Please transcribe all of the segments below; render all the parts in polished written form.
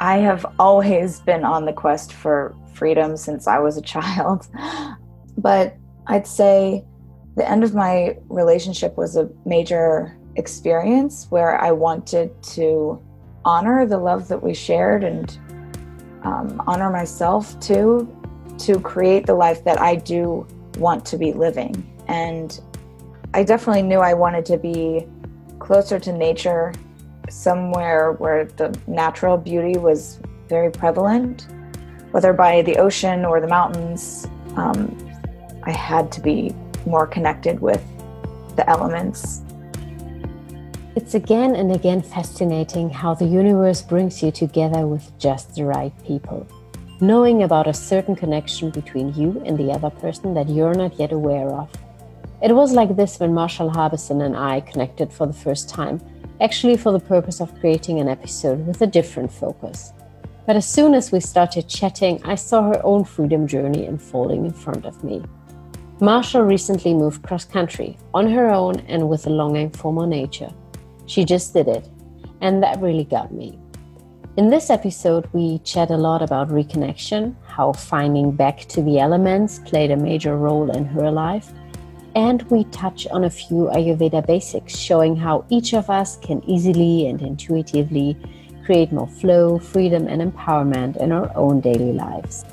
I have always been on the quest for freedom since I was a child. But I'd say the end of my relationship was a major experience where I wanted to honor the love that we shared and honor myself too, to create the life that I do want to be living. And I definitely knew I wanted to be closer to nature, somewhere where the natural beauty was very prevalent, whether by the ocean or the mountains. I had to be more connected with the elements. It's again and again fascinating how the universe brings you together with just the right people. Knowing about a certain connection between you and the other person that you're not yet aware of. It was like this when Marshall Harbison and I connected for the first time, actually for the purpose of creating an episode with a different focus. But as soon as we started chatting, I saw her own freedom journey unfolding in front of me. Marshall recently moved cross-country, on her own and with a longing for more nature. She just did it, and that really got me. In this episode, we chat a lot about reconnection, how finding back to the elements played a major role in her life, and we touch on a few Ayurveda basics, showing how each of us can easily and intuitively create more flow, freedom, and empowerment in our own daily lives.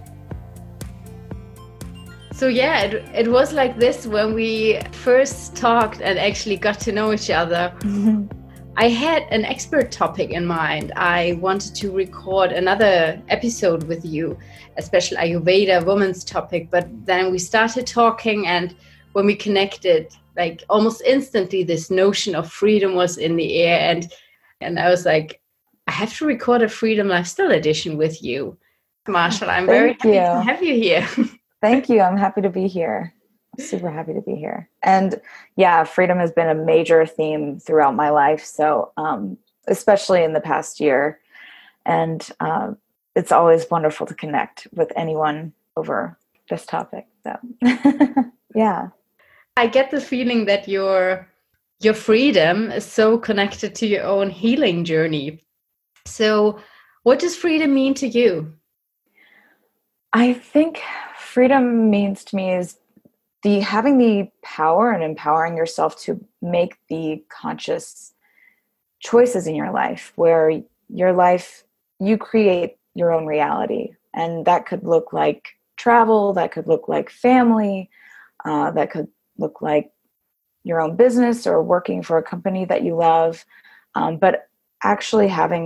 So yeah, it was like this when we first talked and actually got to know each other. Mm-hmm. I had an expert topic in mind. I wanted to record another episode with you, a special Ayurveda women's topic, but then we started talking, and when we connected, like almost instantly, this notion of freedom was in the air, and I was like, I have to record a Freedom Lifestyle edition with you. Marshall, I'm very happy to have you here. Thank you. I'm happy to be here. Super happy to be here. And yeah, freedom has been a major theme throughout my life. So especially in the past year. And it's always wonderful to connect with anyone over this topic. So yeah. I get the feeling that your freedom is so connected to your own healing journey. So what does freedom mean to you? I think freedom means to me is having the power and empowering yourself to make the conscious choices in your life, where your life, you create your own reality. And that could look like travel, that could look like family, that could look like your own business or working for a company that you love. But actually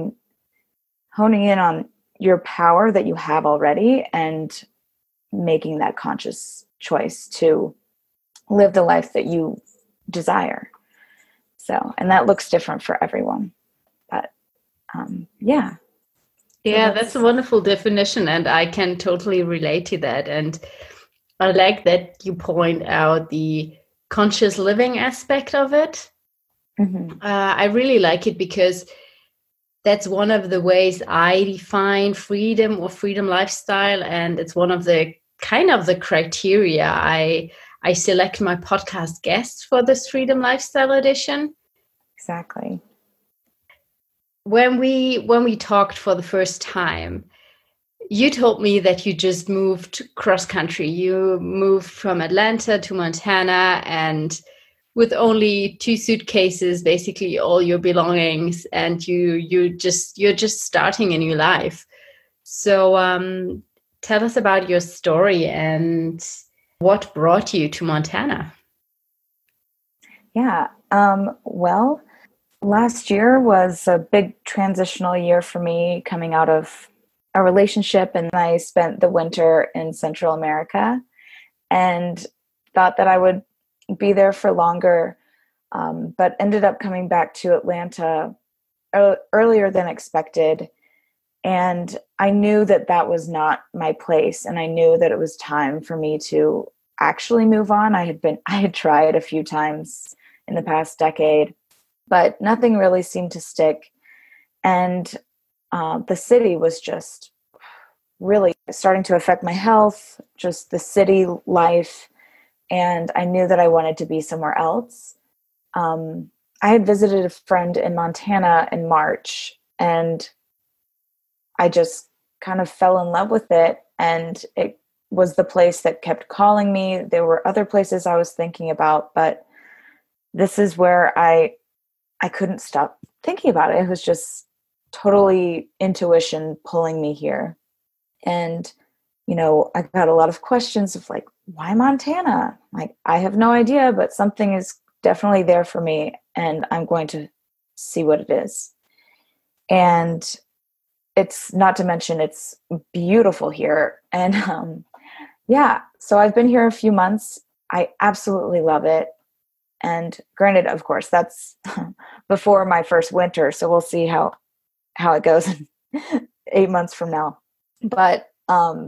honing in on your power that you have already and making that conscious choice to live the life that you desire. So, and that looks different for everyone, but yeah. Yeah, that's a wonderful definition, and I can totally relate to that. And I like that you point out the conscious living aspect of it. Mm-hmm. I really like it because that's one of the ways I define freedom or freedom lifestyle, and it's one of the kind of the criteria I select my podcast guests for this Freedom Lifestyle edition. Exactly. When we talked for the first time, you told me that you just moved cross country. You moved from Atlanta to Montana, and with only 2 suitcases, basically all your belongings, and you're just starting a new life. So tell us about your story and what brought you to Montana. Yeah. Well, last year was a big transitional year for me, coming out of a relationship, and I spent the winter in Central America and thought that I would be there for longer, but ended up coming back to Atlanta earlier than expected. And I knew that that was not my place, and I knew that it was time for me to actually move on. I had tried a few times in the past decade, but nothing really seemed to stick. And the city was just really starting to affect my health, just the city life. And I knew that I wanted to be somewhere else. I had visited a friend in Montana in March, and I just kind of fell in love with it, and it was the place that kept calling me. There were other places I was thinking about, but this is where I couldn't stop thinking about it. It was just totally intuition pulling me here. And, I got a lot of questions of like, why Montana? Like, I have no idea, but something is definitely there for me, and I'm going to see what it is. And it's not to mention it's beautiful here. And so I've been here a few months. I absolutely love it. And granted, of course, that's before my first winter, so we'll see how it goes 8 months from now. But I'm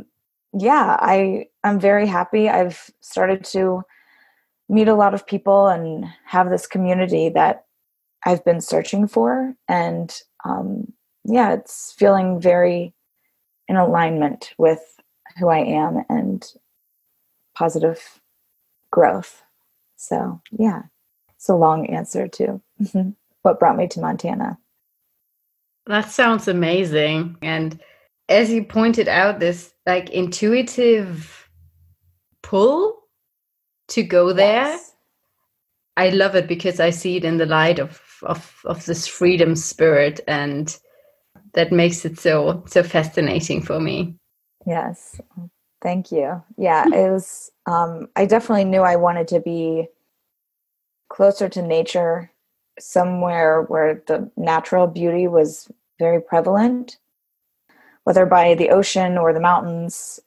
very happy. I've started to meet a lot of people and have this community that I've been searching for. And it's feeling very in alignment with who I am and positive growth. So, yeah, it's a long answer to what brought me to Montana. That sounds amazing. And as you pointed out, this like intuitive pull to go there. Yes. I love it because I see it in the light of this freedom spirit, and that makes it so fascinating for me. Yes. Thank you. Yeah, it was, I definitely knew I wanted to be closer to nature, somewhere where the natural beauty was very prevalent, whether by the ocean or the mountains.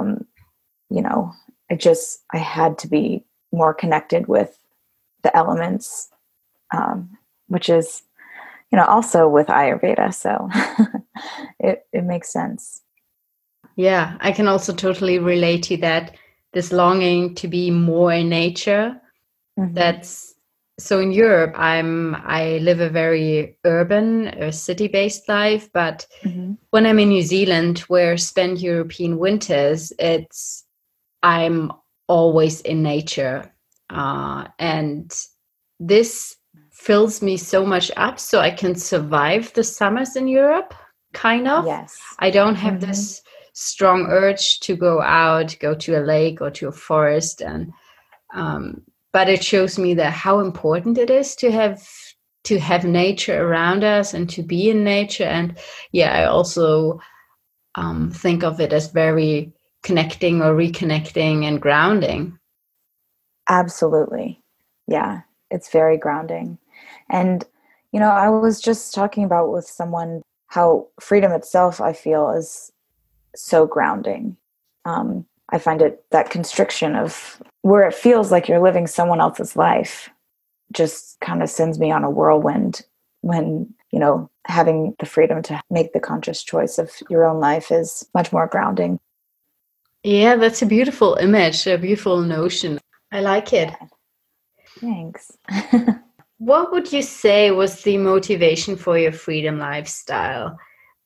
I had to be more connected with the elements, which is, also with Ayurveda. So it makes sense. Yeah, I can also totally relate to that. This longing to be more in nature. Mm-hmm. That's so in Europe. I live a very urban, city-based life. But when I'm in New Zealand, where I spend European winters, I'm always in nature, and this fills me so much up, so I can survive the summers in Europe. Kind of. Yes. I don't have this strong urge to go out, go to a lake or to a forest, and but it shows me that how important it is to have nature around us and to be in nature. And I also think of it as very connecting or reconnecting and grounding. Absolutely. Yeah, it's very grounding. And I was just talking about with someone how freedom itself, I feel, is so grounding. I find it that constriction of where it feels like you're living someone else's life just kind of sends me on a whirlwind when, having the freedom to make the conscious choice of your own life is much more grounding. Yeah, that's a beautiful image, a beautiful notion. I like it. Yeah. Thanks. What would you say was the motivation for your freedom lifestyle?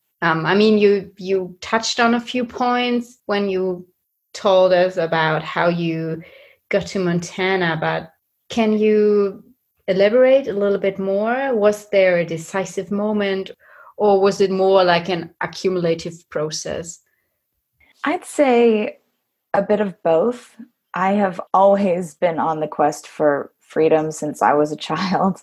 You touched on a few points when you told us about how you got to Montana, but can you elaborate a little bit more? Was there a decisive moment, or was it more like an accumulative process? I'd say a bit of both. I have always been on the quest for freedom since I was a child.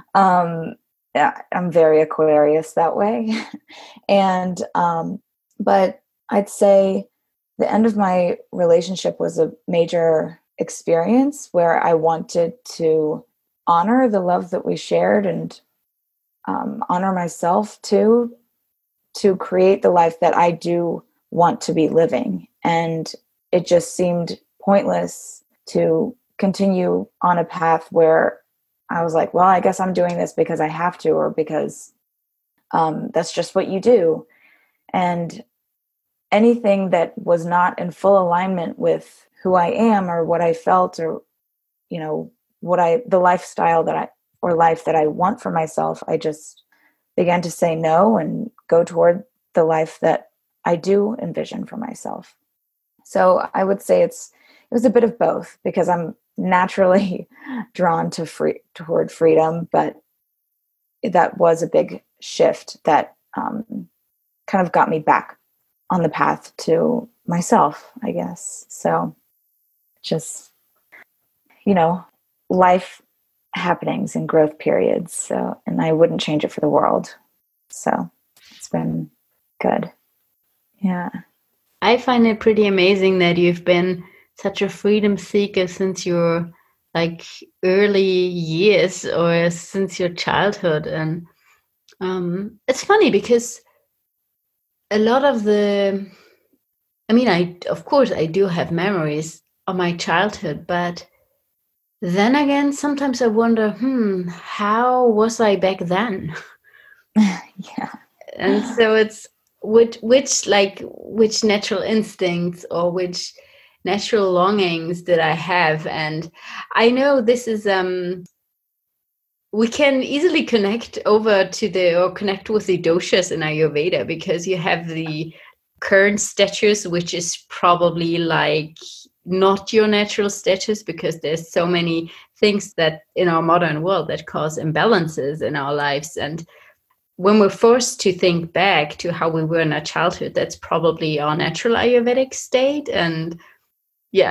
I'm very Aquarius that way. And, but I'd say the end of my relationship was a major experience where I wanted to honor the love that we shared and honor myself too, to create the life that I do want to be living. And it just seemed pointless to continue on a path where I was like, well, I guess I'm doing this because I have to, or because that's just what you do. And anything that was not in full alignment with who I am or what I felt, or, the lifestyle life that I want for myself, I just began to say no and go toward the life that I do envision for myself. So I would say it was a bit of both, because I'm naturally drawn toward freedom, but that was a big shift that kind of got me back on the path to myself, I guess. So just, life happenings and growth periods. So, and I wouldn't change it for the world. So it's been good. Yeah. I find it pretty amazing that you've been such a freedom seeker since your like early years or since your childhood. And it's funny because a lot of of course I do have memories of my childhood, but then again, sometimes I wonder, how was I back then? Yeah. And so it's which natural instincts or which natural longings did I have? And I know this is we can easily connect connect with the doshas in Ayurveda, because you have the current status, which is probably like not your natural status, because there's so many things that in our modern world that cause imbalances in our lives. And when we're forced to think back to how we were in our childhood, that's probably our natural Ayurvedic state. And yeah,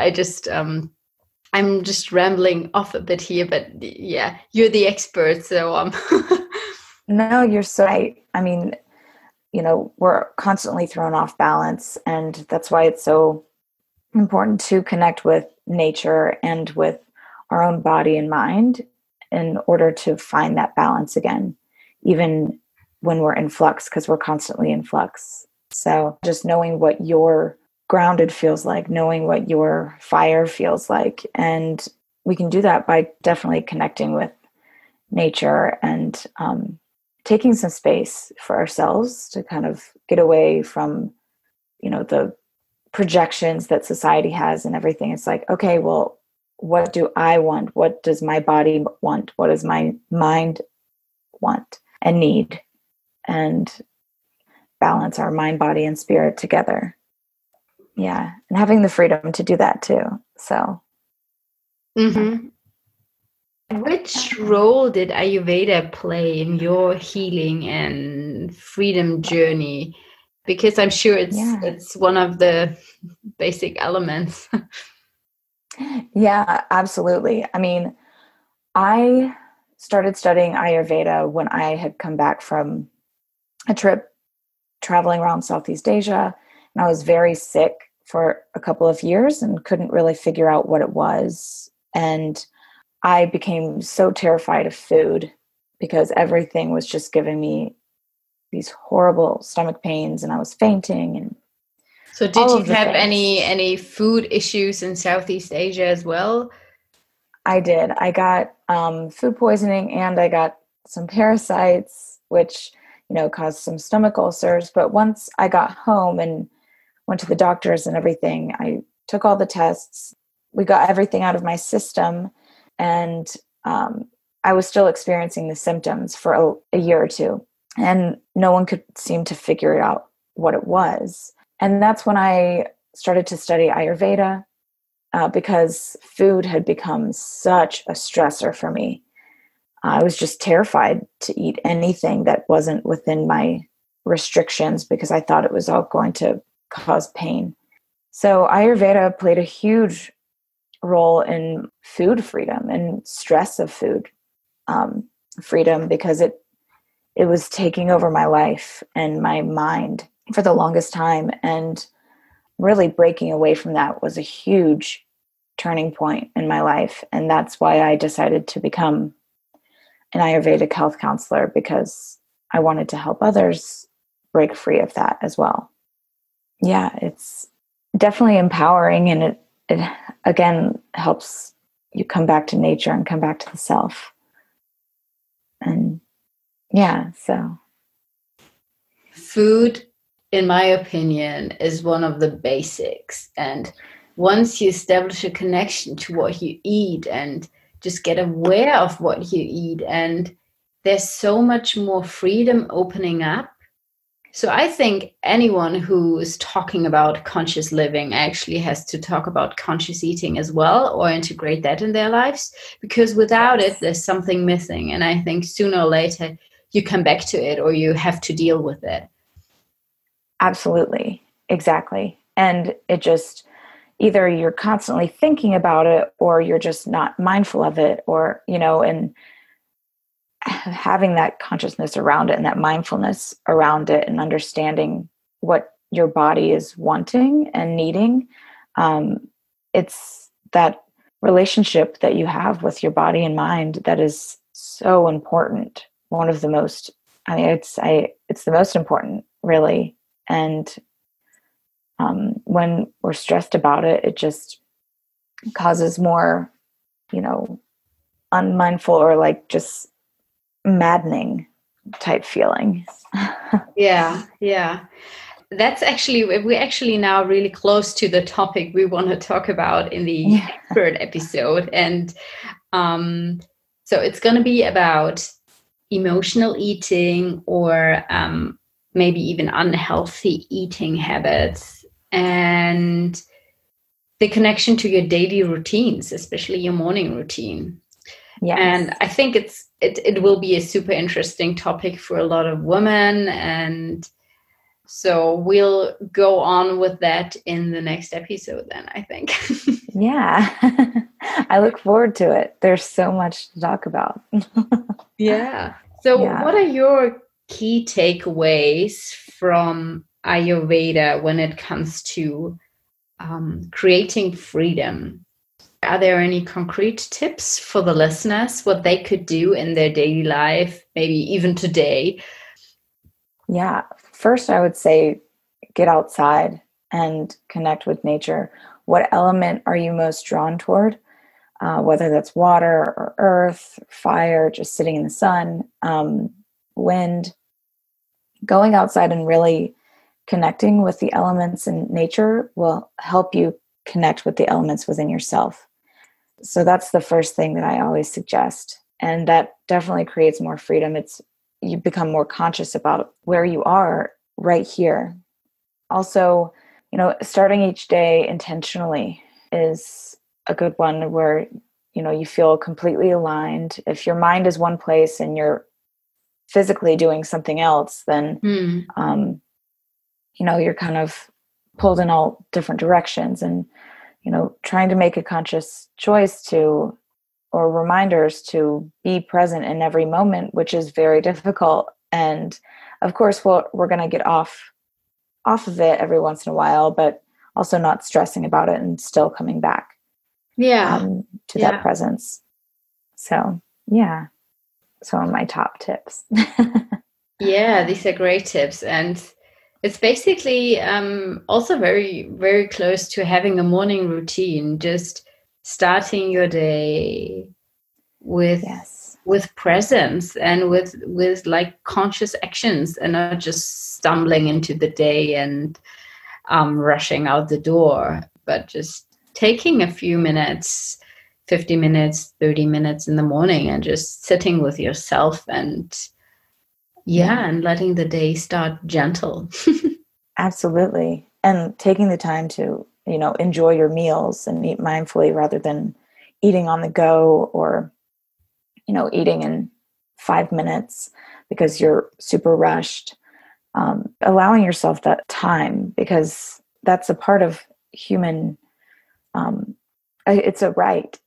I'm just rambling off a bit here, but yeah, you're the expert. So No, you're so right. I mean, we're constantly thrown off balance, and that's why it's so important to connect with nature and with our own body and mind in order to find that balance again, even when we're in flux, because we're constantly in flux. So just knowing what your grounded feels like, knowing what your fire feels like. And we can do that by definitely connecting with nature and taking some space for ourselves to kind of get away from, the projections that society has and everything. It's like, okay, well, what do I want? What does my body want? What does my mind want and need? And balance our mind, body, and spirit together. Yeah. And having the freedom to do that too. So. Mm-hmm. Which role did Ayurveda play in your healing and freedom journey? Because I'm sure it's one of the basic elements. Yeah, absolutely. I mean, I started studying Ayurveda when I had come back from a trip traveling around Southeast Asia, and I was very sick for a couple of years and couldn't really figure out what it was. And I became so terrified of food because everything was just giving me these horrible stomach pains, and I was fainting. And so did you have any food issues in Southeast Asia as well? I did. I got food poisoning, and I got some parasites, which, caused some stomach ulcers. But once I got home and went to the doctors and everything, I took all the tests. We got everything out of my system. And I was still experiencing the symptoms for a year or two. And no one could seem to figure out what it was. And that's when I started to study Ayurveda, because food had become such a stressor for me. I was just terrified to eat anything that wasn't within my restrictions because I thought it was all going to cause pain. So Ayurveda played a huge role in food freedom and stress of food freedom, because it was taking over my life and my mind for the longest time. And really breaking away from that was a huge turning point in my life. And that's why I decided to become an Ayurvedic health counselor, because I wanted to help others break free of that as well. Yeah, it's definitely empowering, and it again helps you come back to nature and come back to the self. And yeah, so food, in my opinion, is one of the basics. And once you establish a connection to what you eat and just get aware of what you eat, and there's so much more freedom opening up. So I think anyone who is talking about conscious living actually has to talk about conscious eating as well, or integrate that in their lives, because without it, there's something missing. And I think sooner or later you come back to it, or you have to deal with it. Absolutely. Exactly. And it just, either you're constantly thinking about it or you're just not mindful of it, or, and having that consciousness around it and that mindfulness around it and understanding what your body is wanting and needing. It's that relationship that you have with your body and mind that is so important. One of the most, it's the most important, really. And when we're stressed about it, it just causes more, unmindful or like just maddening type feeling. Yeah. That's actually, we're actually now really close to the topic we want to talk about in the third episode. And so it's going to be about emotional eating, or maybe even unhealthy eating habits, and the connection to your daily routines, especially your morning routine. Yes. And I think it will be a super interesting topic for a lot of women. And so we'll go on with that in the next episode then, I think. Yeah. I look forward to it. There's so much to talk about. Yeah. So what are your key takeaways from Ayurveda when it comes to creating freedom? Are there any concrete tips for the listeners, what they could do in their daily life, maybe even today? Yeah. First, I would say get outside and connect with nature. What element are you most drawn toward? Whether that's water or earth, fire, just sitting in the sun, wind. Going outside and really connecting with the elements in nature will help you connect with the elements within yourself. So that's the first thing that I always suggest. And that definitely creates more freedom. You become more conscious about where you are right here. Also, starting each day intentionally is a good one, where, you feel completely aligned. If your mind is one place and you're physically doing something else, then, you're kind of pulled in all different directions, and, trying to make a conscious choice or reminders to be present in every moment, which is very difficult. And of course, we're going to get off of it every once in a while, but also not stressing about it and still coming back to that presence. So, some of my top tips. Yeah, these are great tips. And it's basically also very, very close to having a morning routine, just starting your day with presence and with like conscious actions, and not just stumbling into the day and rushing out the door, but just taking a few minutes, 50 minutes, 30 minutes in the morning, and just sitting with yourself and and letting the day start gentle. Absolutely. And taking the time to, enjoy your meals and eat mindfully rather than eating on the go, or, eating in 5 minutes because you're super rushed. Allowing yourself that time, because that's a part of human, it's a right,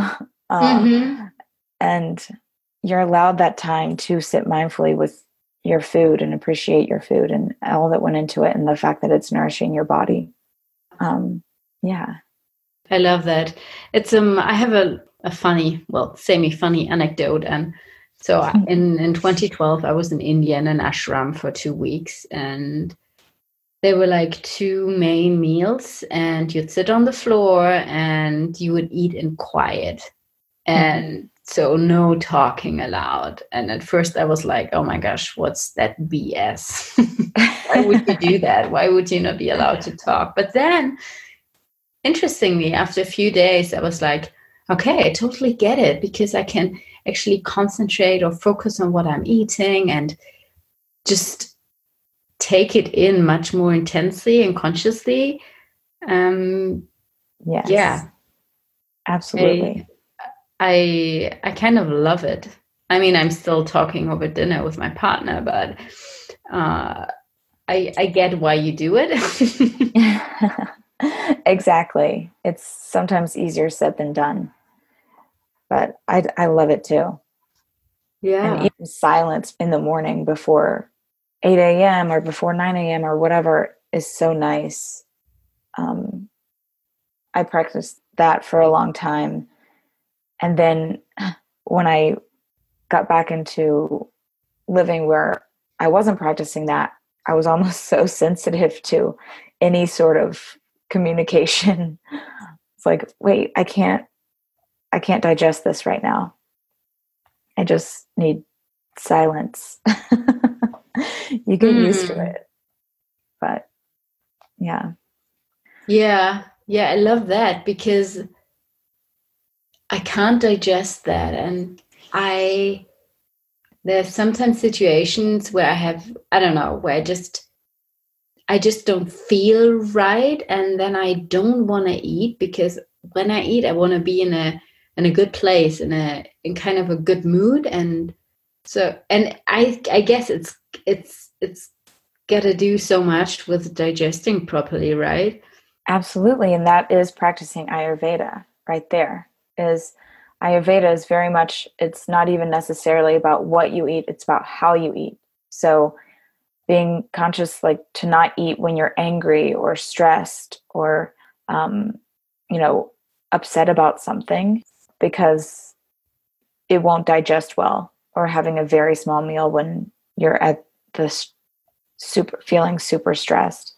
and you're allowed that time to sit mindfully with your food and appreciate your food and all that went into it, and the fact that it's nourishing your body. I love that. It's I have a funny, semi-funny anecdote. And so in 2012, I was in India in an ashram for 2 weeks, and there were like 2 main meals, and you'd sit on the floor and you would eat in quiet. And so no talking allowed. And at first I was like, oh my gosh, what's that BS? Why would you do that? Why would you not be allowed to talk? But then, interestingly, after a few days, I was like, okay, I totally get it, because I can actually concentrate or focus on what I'm eating and just take it in much more intensely and consciously. Yes. Yeah. Absolutely. I kind of love it. I mean, I'm still talking over dinner with my partner, but I get why you do it. Exactly. It's sometimes easier said than done, but I love it too. And Yeah. even silence in the morning before 8 a.m. or before 9 a.m. or whatever is so nice. I practiced that for a long time. And then when I got back into living where I wasn't practicing that, I was almost so sensitive to any sort of communication. It's like, wait, I can't digest this right now. I just need silence. You get used to it. But yeah. Yeah. Yeah. I love that because I can't digest that. And there's sometimes situations where I don't know, where I just don't feel right. And then I don't want to eat, because when I eat, I want to be in a good place, in kind of a good mood. And so, and I guess it's got to do so much with digesting properly, right? Absolutely. And that is practicing Ayurveda right there. Is Ayurveda is very much, it's not even necessarily about what you eat, it's about how you eat. So being conscious, like to not eat when you're angry or stressed or, you know, upset about something because it won't digest well, or having a very small meal when you're at the feeling super stressed.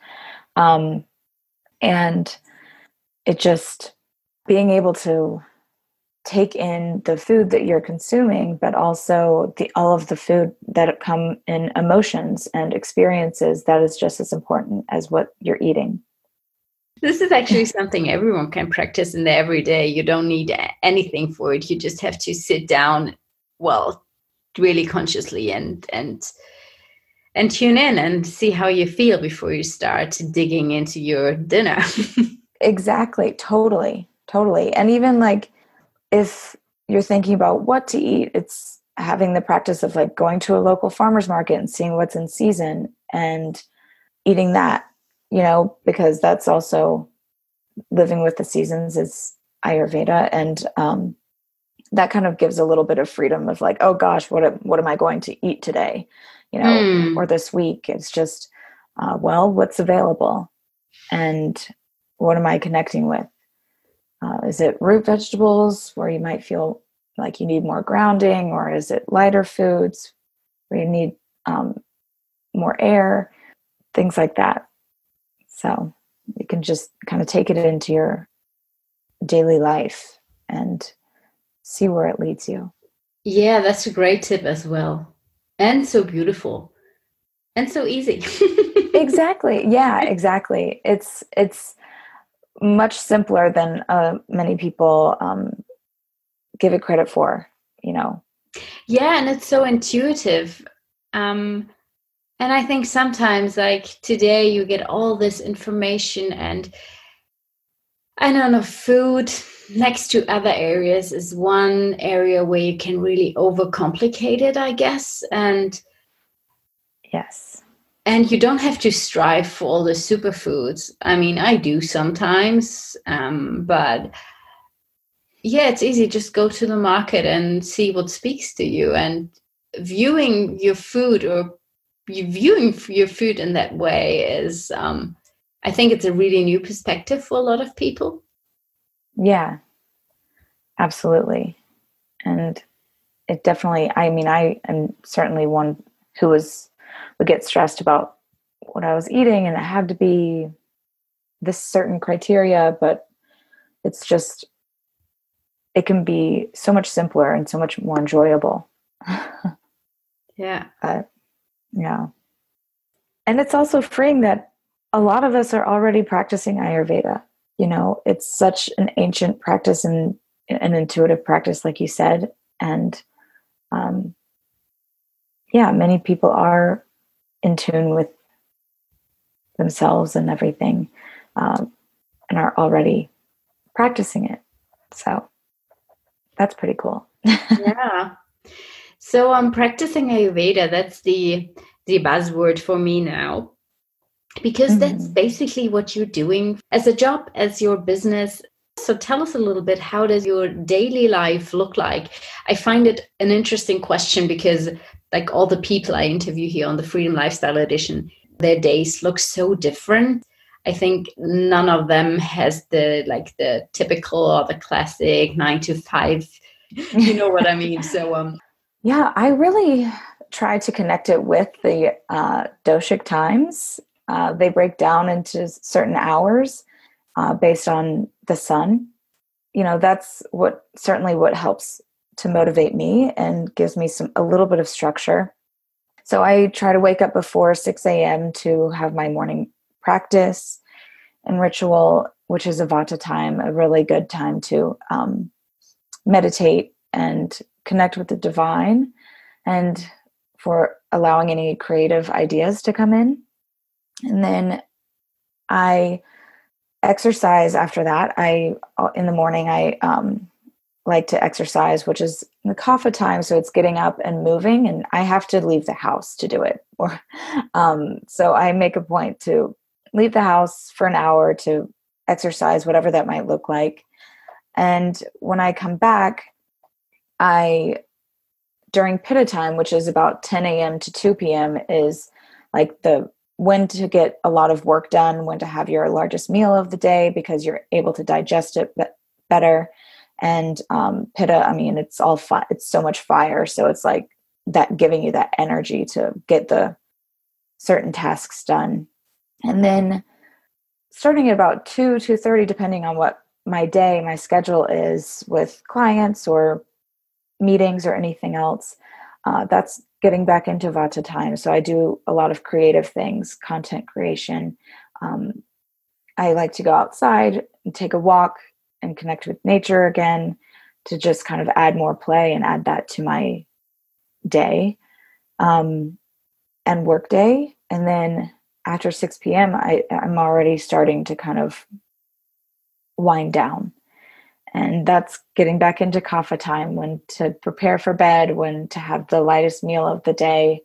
And it just being able to take in the food that you're consuming, but also all of the food that come in emotions and experiences, that is just as important as what you're eating. This is actually something everyone can practice in their everyday. You don't need anything for it. You just have to sit down, well, really consciously and tune in and see how you feel before you start digging into your dinner. Exactly. Totally. And even like, if you're thinking about what to eat, it's having the practice of like going to a local farmer's market and seeing what's in season and eating that, because that's also living with the seasons is Ayurveda. And that kind of gives a little bit of freedom of like, oh gosh, what am I going to eat today? Or this week. It's just, what's available and what am I connecting with? Is it root vegetables where you might feel like you need more grounding, or is it lighter foods where you need more air, things like that? So you can just kind of take it into your daily life and see where it leads you. Yeah, that's a great tip as well. And so beautiful. And so easy. Exactly. Yeah, exactly. It's much simpler than many people give it credit for, Yeah, and it's so intuitive. And I think sometimes, like today, you get all this information, and I don't know, food next to other areas is one area where you can really overcomplicate it, I guess. And yes. And you don't have to strive for all the superfoods. I mean, I do sometimes, but yeah, it's easy. Just go to the market and see what speaks to you. And viewing your food in that way is, I think it's a really new perspective for a lot of people. Yeah, absolutely. And it definitely, I mean, I am certainly one who would get stressed about what I was eating, and it had to be this certain criteria, but it's just, it can be so much simpler and so much more enjoyable. Yeah. Yeah. And it's also freeing that a lot of us are already practicing Ayurveda. It's such an ancient practice and an intuitive practice, like you said. And many people are in tune with themselves and everything, and are already practicing it. So that's pretty cool. Yeah. So I'm practicing Ayurveda. That's the buzzword for me now. because that's basically what you're doing as a job, as your business. So tell us a little bit, how does your daily life look like? I find it an interesting question because like all the people I interview here on the Freedom Lifestyle Edition, their days look so different. I think none of them has the typical or the classic 9 to 5. You know what I mean? So yeah, I really try to connect it with the doshic times. They break down into certain hours based on the sun. That's certainly what helps to motivate me and gives me a little bit of structure. So I try to wake up before 6 a.m. to have my morning practice and ritual, which is a Vata time, a really good time to meditate and connect with the divine, and for allowing any creative ideas to come in. And then I exercise after that. In the morning, I like to exercise, which is the kapha time. So it's getting up and moving, and I have to leave the house to do it. So I make a point to leave the house for an hour to exercise, whatever that might look like. And when I come back, during Pitta time, which is about 10 a.m. to 2 p.m., is like when to get a lot of work done, when to have your largest meal of the day, because you're able to digest it better. And Pitta, I mean, it's so much fire. So it's like that, giving you that energy to get the certain tasks done. And then starting at about 2:30, depending on what my schedule is with clients or meetings or anything else, that's getting back into Vata time. So I do a lot of creative things, content creation. I like to go outside and take a walk and connect with nature again, to just kind of add more play and add that to my day and work day. And then after 6 p.m., I'm already starting to kind of wind down. And that's getting back into kapha time, when to prepare for bed, when to have the lightest meal of the day,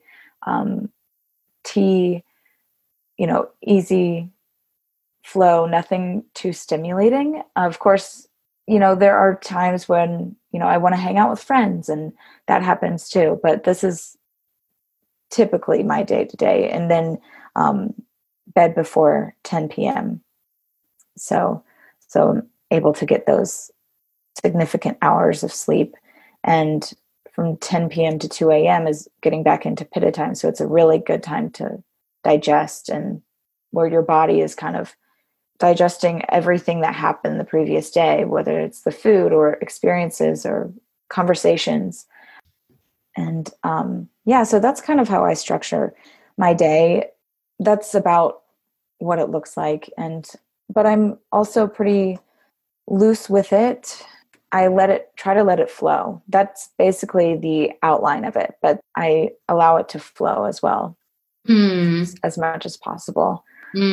tea, easy flow, nothing too stimulating. Of course, there are times when, I want to hang out with friends, and that happens too. But this is typically my day to day. And then bed before 10 p.m. So I'm able to get those significant hours of sleep. And from 10 p.m. to 2 a.m. is getting back into Pitta time. So it's a really good time to digest, and where your body is kind of digesting everything that happened the previous day, whether it's the food or experiences or conversations. And so that's kind of how I structure my day. That's about what it looks like. But I'm also pretty loose with it. I try to let it flow. That's basically the outline of it, but I allow it to flow as well, as much as possible.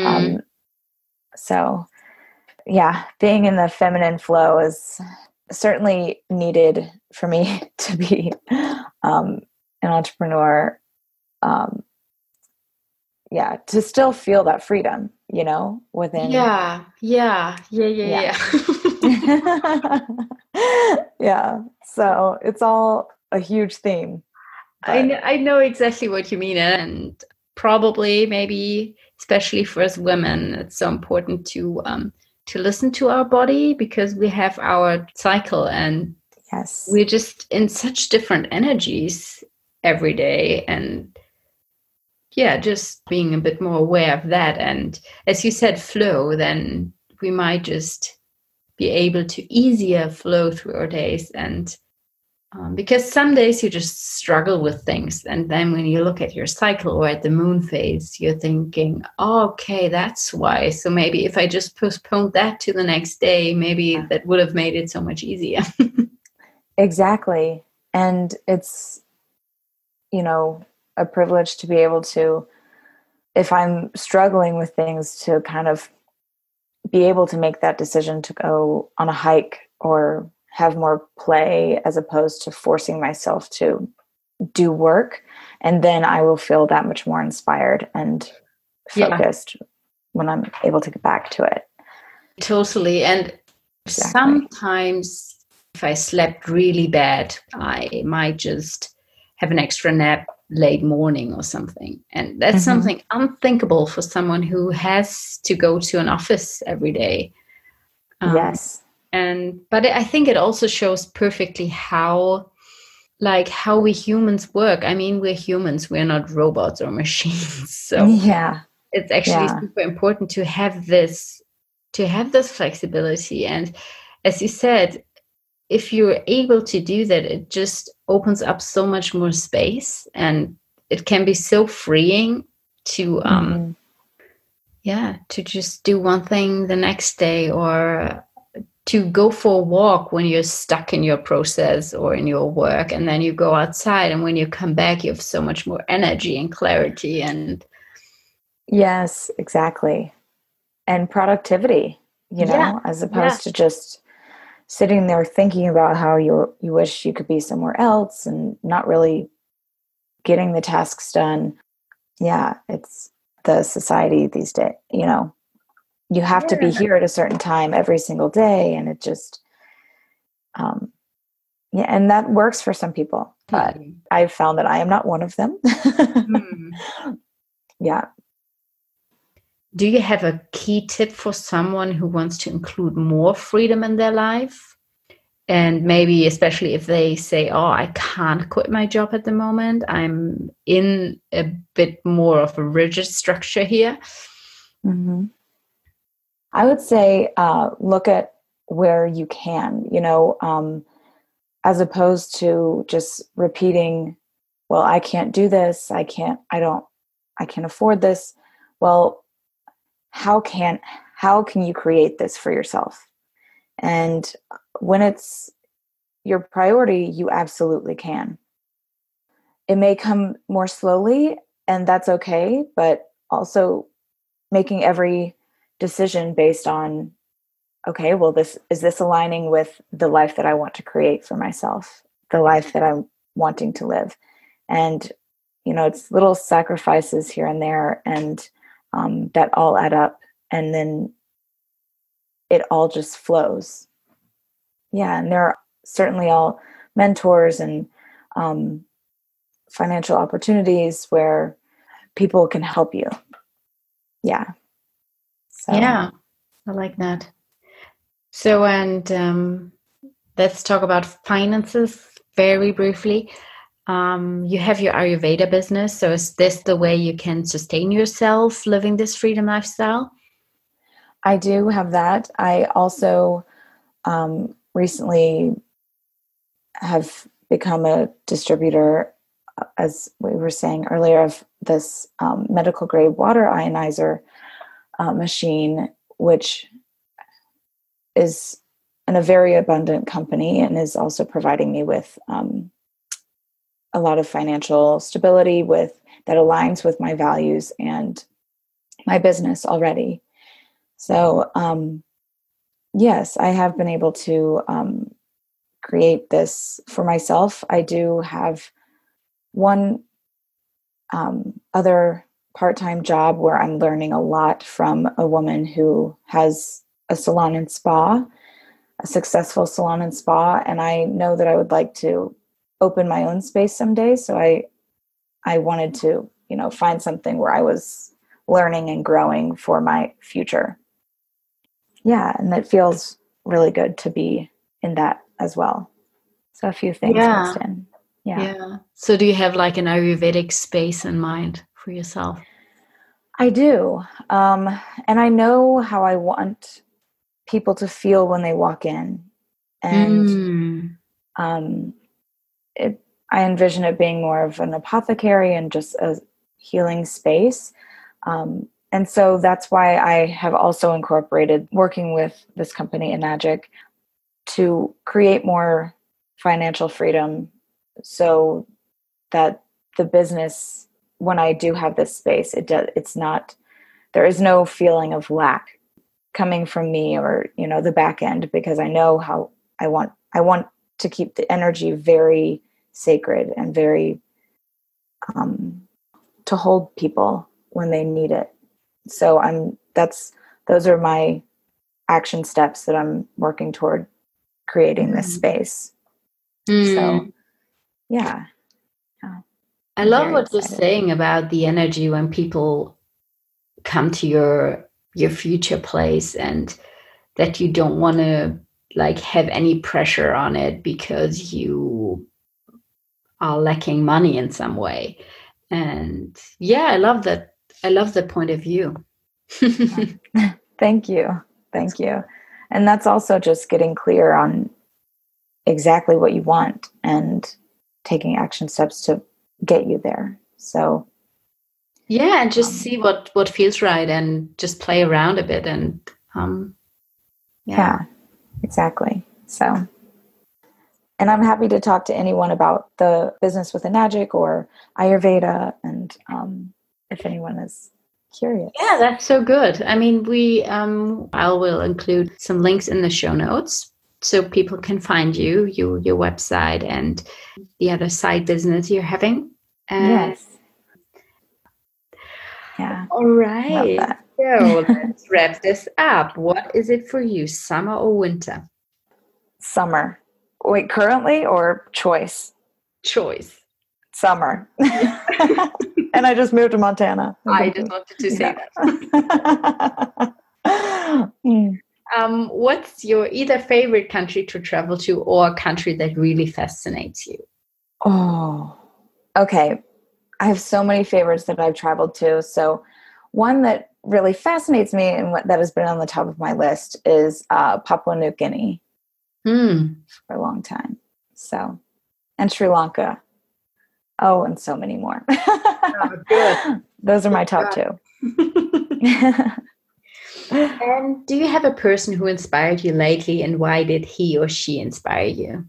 So yeah, being in the feminine flow is certainly needed for me to be an entrepreneur. To still feel that freedom, within. Yeah. Yeah. So it's all a huge theme. I know exactly what you mean. And probably, maybe, especially for us women, it's so important to listen to our body, because we have our cycle, and yes, we're just in such different energies every day. And just being a bit more aware of that. And as you said, flow, then we might just be able to easier flow through our days. And because some days you just struggle with things. And then when you look at your cycle or at the moon phase, you're thinking, oh, okay, that's why. So maybe if I just postponed that to the next day, maybe that would have made it so much easier. Exactly. And it's, a privilege to be able to, if I'm struggling with things, to kind of be able to make that decision to go on a hike or have more play, as opposed to forcing myself to do work. And then I will feel that much more inspired and focused when I'm able to get back to it. Totally. And sometimes if I slept really bad, I might just have an extra nap late morning or something. And that's something unthinkable for someone who has to go to an office every day. Yes. But I think it also shows perfectly how we humans work. I mean, we're humans, we're not robots or machines. So it's actually super important to have this flexibility. And as you said, if you're able to do that, it just opens up so much more space, and it can be so freeing to to just do one thing the next day, or to go for a walk when you're stuck in your process or in your work, and then you go outside, and when you come back you have so much more energy and clarity. And yes, exactly. And productivity, as opposed to just sitting there thinking about how you wish you could be somewhere else and not really getting the tasks done. Yeah, it's the society these days, you have to be here at a certain time every single day. And it just, and that works for some people, but I've found that I am not one of them. Yeah. Do you have a key tip for someone who wants to include more freedom in their life? And maybe especially if they say, oh, I can't quit my job at the moment, I'm in a bit more of a rigid structure here. I would say look at where you can, as opposed to just repeating, well, I can't do this. I can't afford this. Well, how can you create this for yourself? And when it's your priority, you absolutely can. It may come more slowly, and that's okay, but also making every decision based on, okay, well, is this aligning with the life that I want to create for myself, the life that I'm wanting to live? And, it's little sacrifices here and there, and that all add up, and then it all just flows. Yeah, and there are certainly all mentors and financial opportunities where people can help you. Yeah. So. Yeah, I like that. So, and let's talk about finances very briefly. You have your Ayurveda business. So is this the way you can sustain yourself living this freedom lifestyle? I do have that. I also recently have become a distributor, as we were saying earlier, of this medical grade water ionizer machine, which is a very abundant company and is also providing me with a lot of financial stability that aligns with my values and my business already. So, yes, I have been able to create this for myself. I do have one other part-time job where I'm learning a lot from a woman who has a salon and spa, a successful salon and spa. And I know that I would like to open my own space someday. So I wanted to, find something where I was learning and growing for my future. Yeah. And it feels really good to be in that as well. So a few things mixed in. Yeah. So do you have like an Ayurvedic space in mind for yourself? I do. And I know how I want people to feel when they walk in. And I envision it being more of an apothecary and just a healing space. And so that's why I have also incorporated working with this company, Enagic, to create more financial freedom so that the business, when I do have this space, there is no feeling of lack coming from me or, the back end, because I know how I want to keep the energy very sacred and very, to hold people when they need it. So those are my action steps that I'm working toward creating this space. So yeah. I love what you're saying about the energy when people come to your future place, and that you don't want to like have any pressure on it because you are lacking money in some way. And yeah, I love that point of view. Thank you. And that's also just getting clear on exactly what you want and taking action steps to get you there. So yeah, and just see what feels right, and just play around a bit, and yeah, exactly. So, and I'm happy to talk to anyone about the Business with Enagic or Ayurveda, and if anyone is curious. Yeah, that's so good. I mean, I will include some links in the show notes so people can find your website and the other side business you're having. Yes. Yeah. All right. So let's wrap this up. What is it for you, summer or winter? Summer. Wait, currently or choice? Choice. Summer. And I just moved to Montana. I just wanted to say that. What's your either favorite country to travel to, or a country that really fascinates you? Oh, okay. I have so many favorites that I've traveled to. So one that really fascinates me and that has been on the top of my list is Papua New Guinea for a long time. So, and Sri Lanka. Oh, and so many more. Oh, good. Those are my top two. And do you have a person who inspired you lately, and why did he or she inspire you?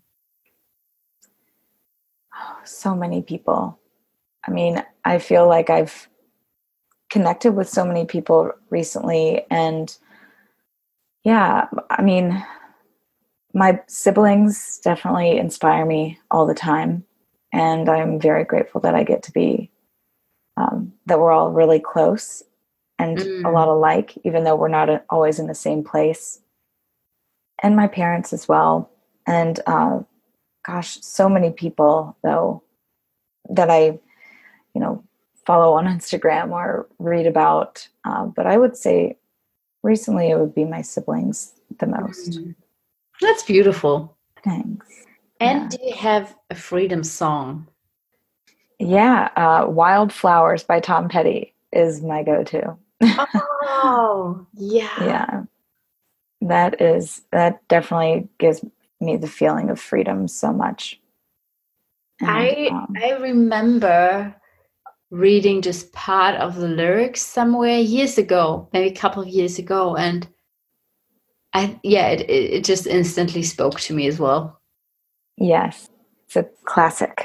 Oh, so many people. I mean, I feel like I've connected with so many people recently, and yeah, I mean, my siblings definitely inspire me all the time, and I'm very grateful that I get to be, that we're all really close and a lot alike, even though we're not always in the same place. And my parents as well. And gosh, so many people though that I follow on Instagram or read about. But I would say recently it would be my siblings the most. That's beautiful. Thanks. And do you have a freedom song? Yeah. Wildflowers by Tom Petty is my go-to. Oh, yeah. Yeah. That definitely gives me the feeling of freedom so much. And, I remember reading just part of the lyrics somewhere years ago, maybe a couple of years ago, and it just instantly spoke to me as well. Yes, it's a classic.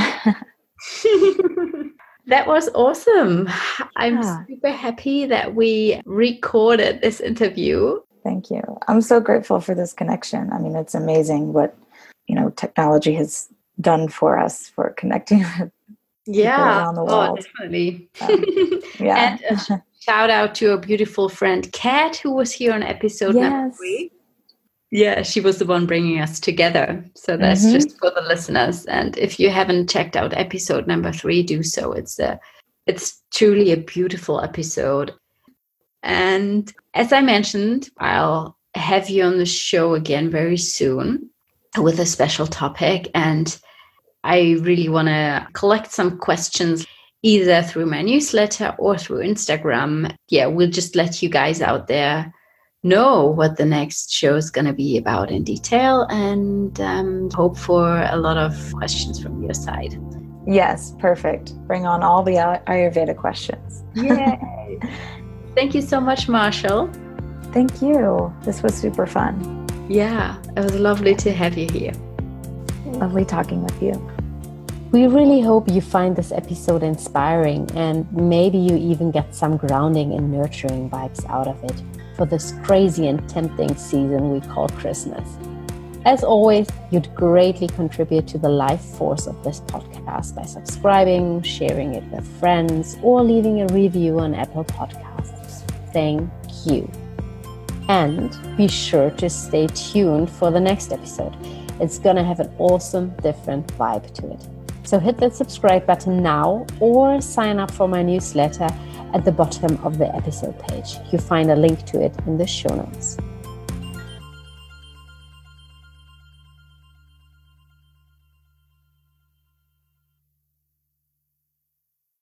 That was awesome. I'm super happy that we recorded this interview. Thank you. I'm so grateful for this connection. I mean, it's amazing what technology has done for us for connecting with people around the world. Oh, definitely. Yeah. And a shout out to a beautiful friend, Kat, who was here on episode number 3. Yeah, she was the one bringing us together. So that's just for the listeners. And if you haven't checked out episode number 3, do so. It's truly a beautiful episode. And as I mentioned, I'll have you on the show again very soon with a special topic. And I really want to collect some questions either through my newsletter or through Instagram. Yeah, we'll just let you guys out there know what the next show is going to be about in detail, and hope for a lot of questions from your side. Yes, perfect. Bring on all the Ayurveda questions. Yay! Thank you so much, Marshall. Thank you. This was super fun. Yeah, it was lovely to have you here. Lovely talking with you. We really hope you find this episode inspiring, and maybe you even get some grounding and nurturing vibes out of it for this crazy and tempting season we call Christmas. As always, you'd greatly contribute to the life force of this podcast by subscribing, sharing it with friends, or leaving a review on Apple Podcasts. thank you. And be sure to stay tuned for the next episode. It's gonna have an awesome, different vibe to it. So hit that subscribe button now or sign up for my newsletter at the bottom of the episode page. You'll find a link to it in the show notes.